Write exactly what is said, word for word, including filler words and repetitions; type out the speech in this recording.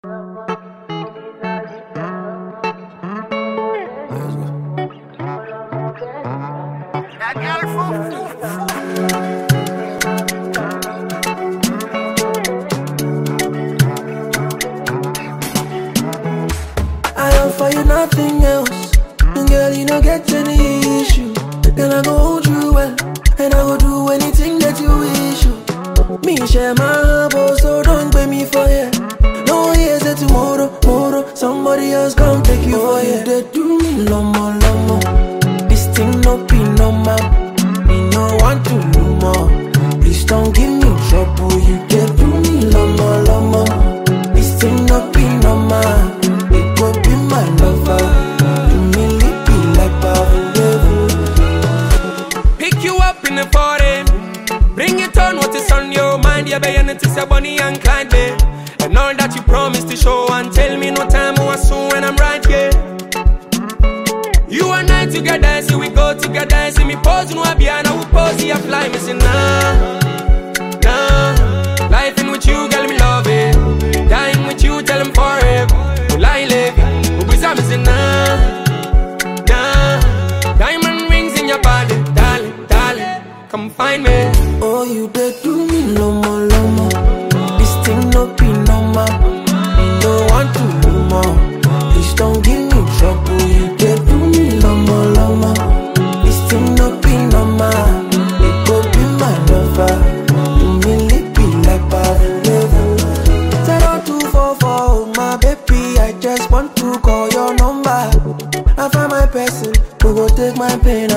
I offer you nothing else, and girl, you don't get any issue. Then I go hold you well, and I go do anything that you wish you. Me share my heart, so don't pay me for it. No years that tomorrow, tomorrow, somebody else come take you for it. They do me lomo, lomo. This thing no be normal. Me no want to do more. Please don't give me trouble. You get do me lomo, lomo. This thing no be normal. It go be my lover. You me lippy like Pavlov. Pick you up in the foreign. Bring it on what is on your mind. Yeah, baby, it is a Bonnie and Clyde, babe. And all that you promised to show and tell me no time or soon when I'm right here. You and I together, see we go together. See me pose, no I be and I will pose, yeah, fly me say nah, nah. Life in with you, girl, me love it. Dying with you, tell them forever. Will I live? Who be me say nah, nah. Diamond rings in your body, darling, darling. Come find me. Oh, you did do me lomo, lomo. This thing no be normal. Me no want to do more. Please don't give me trouble. You did do me lomo, lomo. This thing no be normal. It go be my lover. You me lippy like Pavlov. Zero two four four, my baby. I just want to call your number. I find my person who go take my pain